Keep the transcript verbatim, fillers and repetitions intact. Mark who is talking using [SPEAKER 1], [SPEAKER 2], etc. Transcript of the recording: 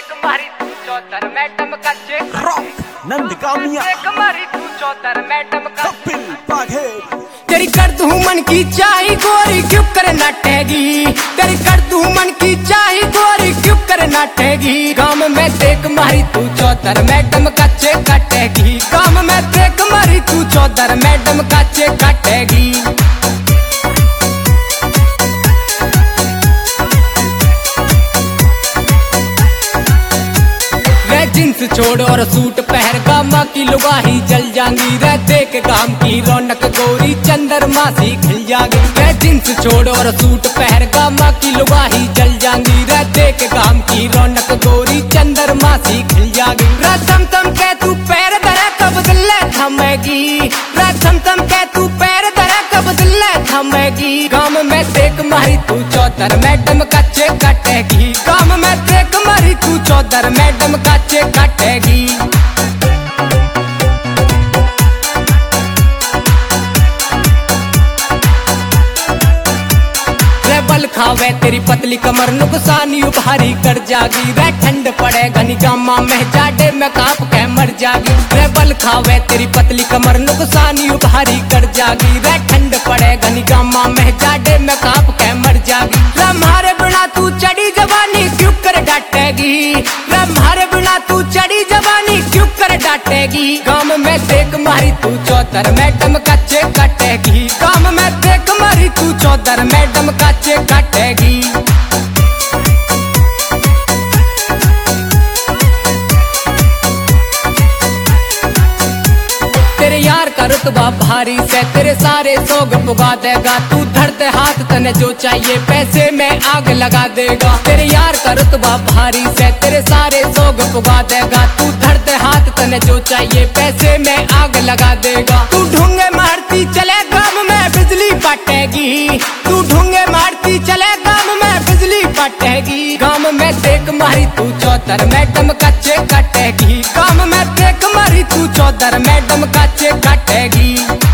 [SPEAKER 1] देख मारी तू चौधर मैडम का चेक
[SPEAKER 2] नंदगामिया
[SPEAKER 1] देख मारी तू चौधर मैडम का
[SPEAKER 2] कपिल बाघेल।
[SPEAKER 3] तेरी कर दूं मन की चाही गोरी क्यों कर नाटेगी, तेरी कर दूं मन की चाही गोरी क्यों कर नाटेगी। गाँव में देख मारी तू चौधर मैडम का चेक काटेगी, गाँव में देख मारी तू चौधर मैडम का चेक काटेगी। जींस छोड़ और सूट पहर गामा की लुगाही जल जाएंगी रे देख काम की रौनक गोरी चंद्रमा सी खिल जाएगी। रे जींस छोड़ और सूट पहर गामा की लुगाही जल जाएंगी रे देख काम की रौनक गोरी चंद्रमा सी खिल जाएगी। रे थम थम के तू पैर धरे कब दिल थमेगी, रे थम थम के तू पैर धरे कब दिल थमेगी। गाँव में देख मारी तू चौधर मैडम का चेक काटेगी, गाँव में देख मारी तू चौधर मैडम का चेक काटेगी। बल खावे तेरी पतली कमर नुकसानी उभारी कर जागी रे ठंड पड़े घनी गामा में जाडे में काप के मर जागी। रे बल खावे तेरी पतली कमर नुकसानी उभारी कर जागी रे ठंड पड़े घनी गामा में जाडे में काप के मर जागी। रे मारे बिना तू चढ़ी जवानी क्यों कर डांटेगी, रे मारे बिना तू चढ़ी जवानी क्यों कर डांटेगी। गाँव में देख मारी तू चौधर मैडम का चेक काटेगी, गाँव में देख मारी तू चौधर मैडम का चेक काटेगी। तेरे यार का रुतबा भारी से तेरे सारे सोग पुगा देगा, तू धरते हाथ तने जो चाहिए पैसे में आग लगा देगा। तेरे यार का रुतबा भारी से तेरे सारे सोग पुगा देगा, तू धरते हाथ तने जो चाहिए पैसे में आग लगा देगा। तू ढूंगे मारती चले गाँव में बिजली पाटेगी, तू ढूंगे मारती चले गाँव में बिजली पाटेगी। गाँव में देख मारी तू चौधर मैडम का चेक काटेगी, गाँव में देख मारी तू चौधर मैडम का चेक काटेगी।